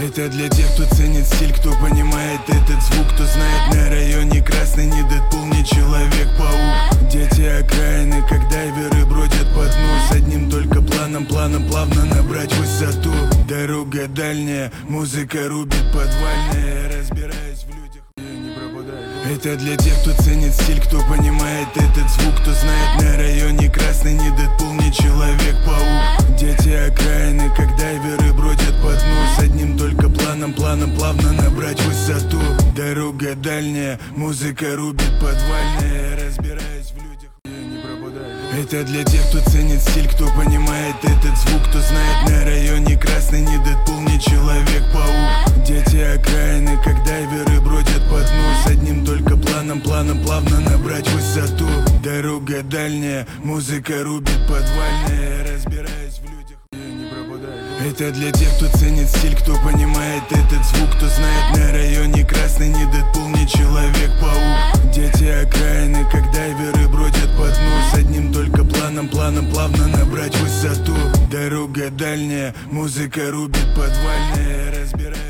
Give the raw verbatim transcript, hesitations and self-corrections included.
Это для тех, кто ценит стиль, кто понимает этот звук, кто знает на районе красный не Дэдпул, не Человек-паук. Дети окраины, как дайверы бродят по дну, с одним только планом, планом плавно набрать высоту. Дорога дальняя, музыка рубит подвальная, разбираясь в людях, я не пропадаю. Это для тех, кто ценит стиль, кто понимает этот звук, кто знает на районе красный не Дэдпул, не Человек-паук. Дети окраины, как дайверы бродят по дну, с одним только планом, планом плавно набрать высоту. Дорога дальняя, музыка рубит подвальная, разбираясь в людях, я не пропадаю. Это для тех, кто ценит стиль, кто понимает этот звук, кто знает на районе красный не Дэдпул, не Человек-паук. Дети окраины, как дайверы бродят по дну, с одним только планом, планом плавно набрать высоту. Дорога дальняя, музыка рубит подвальная, разбираясь в людях, я не пропадаю. Это для тех, кто ценит стиль, кто понимает этот звук, кто знает на районе красный не Дэдпул, не Человек-паук. Дети окраины, как дайверы бродят по дну, с одним только планом, планом плавно набрать высоту. Дорога дальняя, музыка рубит подвальная, разбираясь.